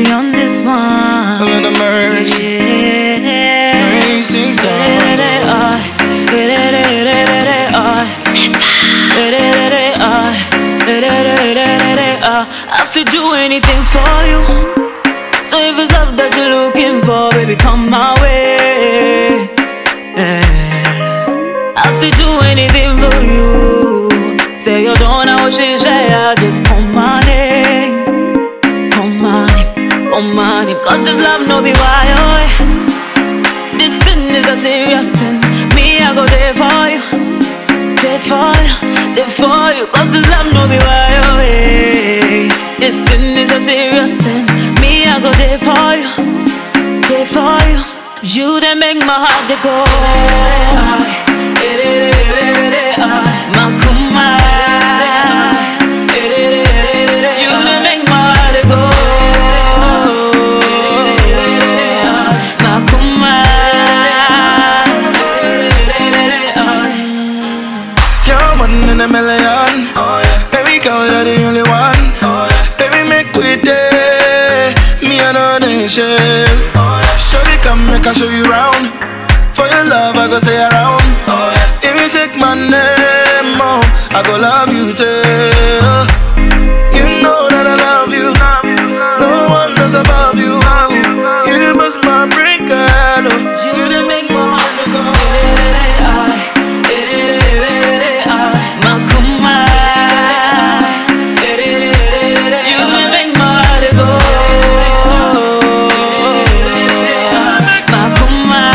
be on this one. A little mercy. Racing I feel do anything for you. So if it's love that you're looking for, baby, come my way. I feel do anything for you. Say you don't know what she say, I just come on in. Come on in. Cause this love no be wild. This thing is a serious thing. Me, I go there for you. There for you, there for you. Cause this love no be wild. This thing is a serious thing. Me, I go there for you. There for you. You that make my heart to go. Makuma. You that make my heart to go. Makuma. You're one in a million. Oh yeah. Baby girl, you're the only one. Oh yeah. Baby, make we day. Me and no nation. Oh yeah. Shorty, come make I show you round. For your love, I go stay around. Oh yeah. If you take my name, oh, I go love you too. You know that I love you. No one else above you. You the best my brain, girl. You that make my heart to go. Makuma. You that make my heart to go. Makuma.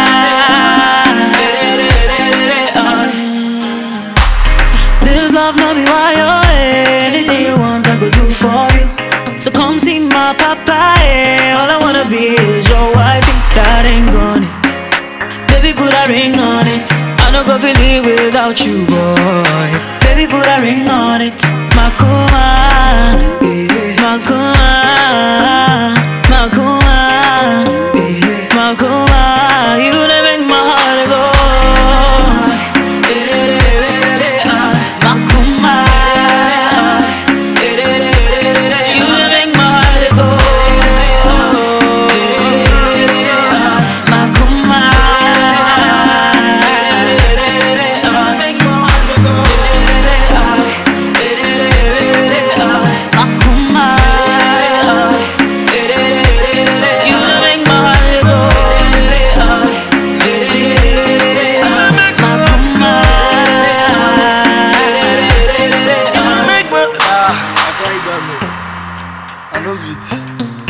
This love no be wild. Anything you want, I go do for you. So come see my papa. All I wanna be is your wife. That ain't got it. Baby, put a ring on it. I no go feel live without you, boy. Baby, put a ring on it. Makuma, yeah. Makuma, Makuma, yeah. Makuma. You that make my heart go. Makuma. You that make my heart go. Makuma. Makuma. You that make my heart go. Makuma. Make my I love it.